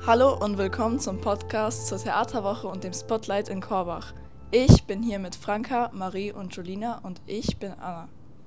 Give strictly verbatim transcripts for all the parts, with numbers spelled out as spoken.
Hallo und willkommen zum Podcast zur Theaterwoche und dem Spotlight in Korbach. Ich bin hier mit Franka, Marie und Julina und ich bin Anna.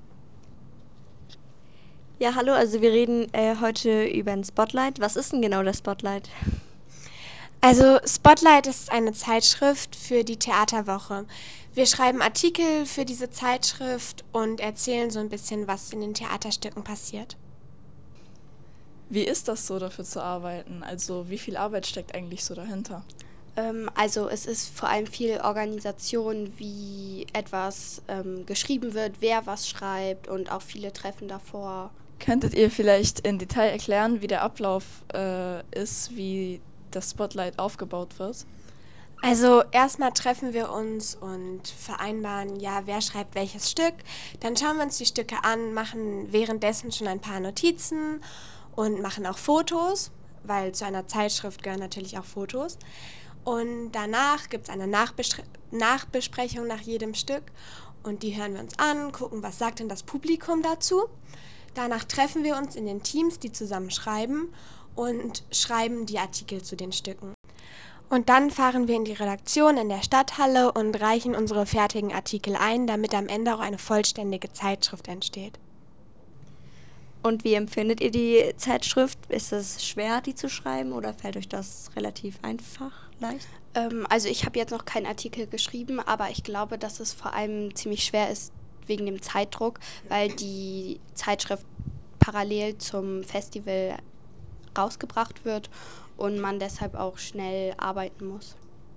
Ja, hallo, also wir reden äh, heute über ein Spotlight. Was ist denn genau das Spotlight? Also Spotlight ist eine Zeitschrift für die Theaterwoche. Wir schreiben Artikel für diese Zeitschrift und erzählen so ein bisschen, was in den Theaterstücken passiert. Wie ist das so, dafür zu arbeiten? Also wie viel Arbeit steckt eigentlich so dahinter? Ähm, also es ist vor allem viel Organisation, wie etwas ähm, geschrieben wird, wer was schreibt und auch viele Treffen davor. Könntet ihr vielleicht in Detail erklären, wie der Ablauf äh, ist, wie das Spotlight aufgebaut wird? Also erstmal treffen wir uns und vereinbaren, ja, wer schreibt welches Stück. Dann schauen wir uns die Stücke an, machen währenddessen schon ein paar Notizen und machen auch Fotos, weil zu einer Zeitschrift gehören natürlich auch Fotos. Und danach gibt es eine Nachbespre- Nachbesprechung nach jedem Stück und die hören wir uns an, gucken, was sagt denn das Publikum dazu. Danach treffen wir uns in den Teams, die zusammen schreiben und schreiben die Artikel zu den Stücken. Und dann fahren wir in die Redaktion in der Stadthalle und reichen unsere fertigen Artikel ein, damit am Ende auch eine vollständige Zeitschrift entsteht. Und wie empfindet ihr die Zeitschrift? Ist es schwer, die zu schreiben oder fällt euch das relativ einfach, leicht? Ähm, also ich habe jetzt noch keinen Artikel geschrieben, aber ich glaube, dass es vor allem ziemlich schwer ist wegen dem Zeitdruck, weil die Zeitschrift parallel zum Festival rausgebracht wird und man deshalb auch schnell arbeiten muss.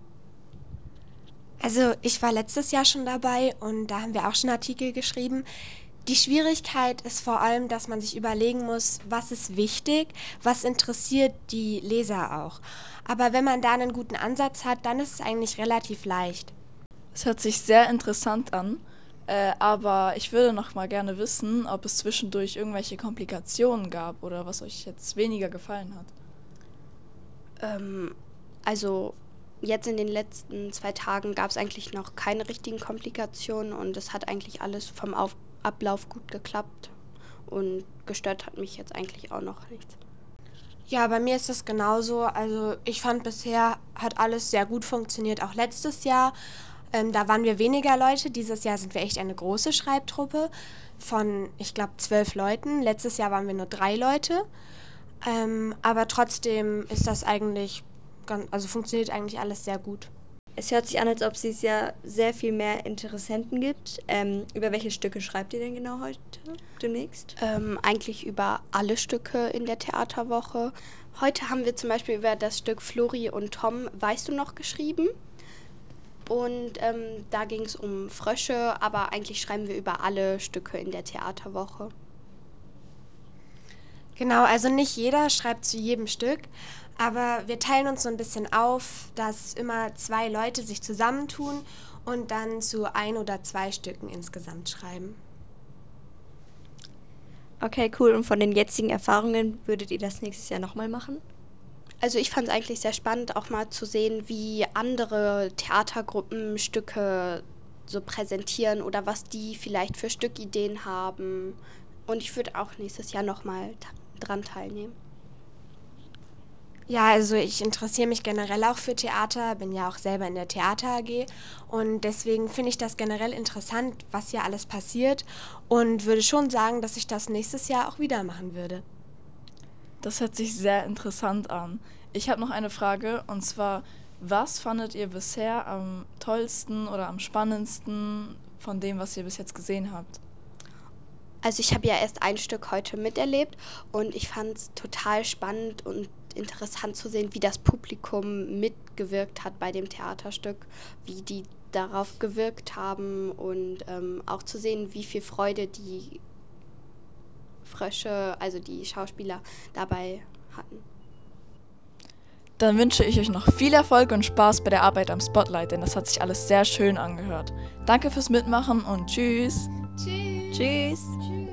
Also ich war letztes Jahr schon dabei und da haben wir auch schon Artikel geschrieben. Die Schwierigkeit ist vor allem, dass man sich überlegen muss, was ist wichtig, was interessiert die Leser auch. Aber wenn man da einen guten Ansatz hat, dann ist es eigentlich relativ leicht. Es hört sich sehr interessant an, äh, aber ich würde noch mal gerne wissen, ob es zwischendurch irgendwelche Komplikationen gab oder was euch jetzt weniger gefallen hat. Ähm, also jetzt in den letzten zwei Tagen gab es eigentlich noch keine richtigen Komplikationen und es hat eigentlich alles vom Auf- Ablauf gut geklappt und gestört hat mich jetzt eigentlich auch noch nichts. Ja, bei mir ist das genauso. Also ich fand bisher hat alles sehr gut funktioniert, auch letztes Jahr. Ähm, da waren wir weniger Leute. Dieses Jahr sind wir echt eine große Schreibtruppe von, ich glaube, zwölf Leuten. Letztes Jahr waren wir nur drei Leute. Ähm, aber trotzdem ist das eigentlich, ganz, also funktioniert eigentlich alles sehr gut. Es hört sich an, als ob es dieses Jahr sehr viel mehr Interessenten gibt. Ähm, über welche Stücke schreibt ihr denn genau heute, demnächst? Ähm, eigentlich über alle Stücke in der Theaterwoche. Heute haben wir zum Beispiel über das Stück Flori und Tom, weißt du noch, geschrieben. Und ähm, da ging es um Frösche, aber eigentlich schreiben wir über alle Stücke in der Theaterwoche. Genau, also nicht jeder schreibt zu jedem Stück, aber wir teilen uns so ein bisschen auf, dass immer zwei Leute sich zusammentun und dann zu ein oder zwei Stücken insgesamt schreiben. Okay, cool. Und von den jetzigen Erfahrungen würdet ihr das nächstes Jahr nochmal machen? Also ich fand es eigentlich sehr spannend, auch mal zu sehen, wie andere Theatergruppen Stücke so präsentieren oder was die vielleicht für Stückideen haben. Und ich würde auch nächstes Jahr nochmal ta- dran teilnehmen. Ja, also ich interessiere mich generell auch für Theater, bin ja auch selber in der Theater A G und deswegen finde ich das generell interessant, was hier alles passiert und würde schon sagen, dass ich das nächstes Jahr auch wieder machen würde. Das hört sich sehr interessant an. Ich habe noch eine Frage und zwar, was fandet ihr bisher am tollsten oder am spannendsten von dem, was ihr bis jetzt gesehen habt? Also ich habe ja erst ein Stück heute miterlebt und ich fand es total spannend und interessant zu sehen, wie das Publikum mitgewirkt hat bei dem Theaterstück, wie die darauf gewirkt haben und ähm, auch zu sehen, wie viel Freude die Frösche, also die Schauspieler, dabei hatten. Dann wünsche ich euch noch viel Erfolg und Spaß bei der Arbeit am Spotlight, denn das hat sich alles sehr schön angehört. Danke fürs Mitmachen und tschüss! Tschüss!